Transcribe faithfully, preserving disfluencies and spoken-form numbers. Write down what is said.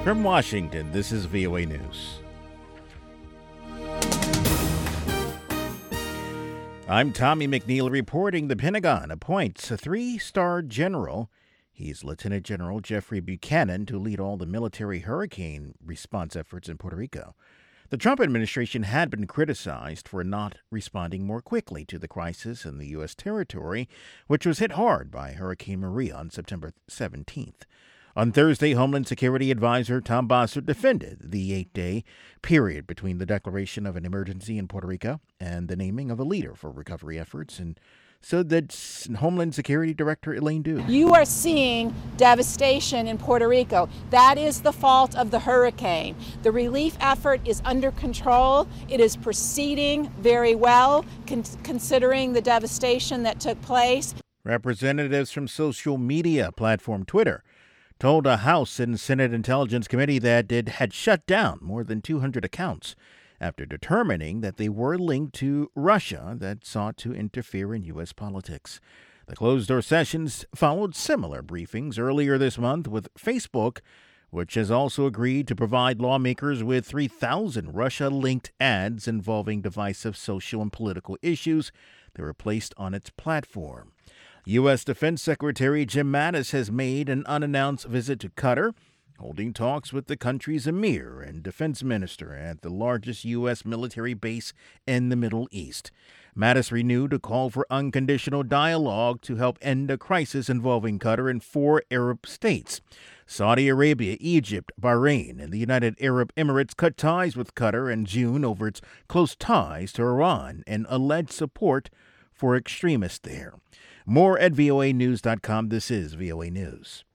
From Washington, this is V O A News. I'm Tommy McNeil reporting the Pentagon appoints a three-star general. He's Lieutenant General Jeffrey Buchanan to lead all the military hurricane response efforts in Puerto Rico. The Trump administration had been criticized for not responding more quickly to the crisis in the U S territory, which was hit hard by Hurricane Maria on September seventeenth. On Thursday, Homeland Security Advisor Tom Bossert defended the eight-day period between the declaration of an emergency in Puerto Rico and the naming of a leader for recovery efforts, and so did Homeland Security Director Elaine Doo. You are seeing devastation in Puerto Rico. That is the fault of the hurricane. The relief effort is under control. It is proceeding very well, con- considering the devastation that took place. Representatives from social media platform Twitter told a House and Senate Intelligence Committee that it had shut down more than two hundred accounts after determining that they were linked to Russia that sought to interfere in U S politics. The closed-door sessions followed similar briefings earlier this month with Facebook, which has also agreed to provide lawmakers with three thousand Russia-linked ads involving divisive social and political issues that were placed on its platform. U S. Defense Secretary Jim Mattis has made an unannounced visit to Qatar, holding talks with the country's emir and defense minister at the largest U S military base in the Middle East. Mattis renewed a call for unconditional dialogue to help end a crisis involving Qatar and four Arab states. Saudi Arabia, Egypt, Bahrain, and the United Arab Emirates cut ties with Qatar in June over its close ties to Iran and alleged support for extremists there. More at V O A news dot com. This is V O A News.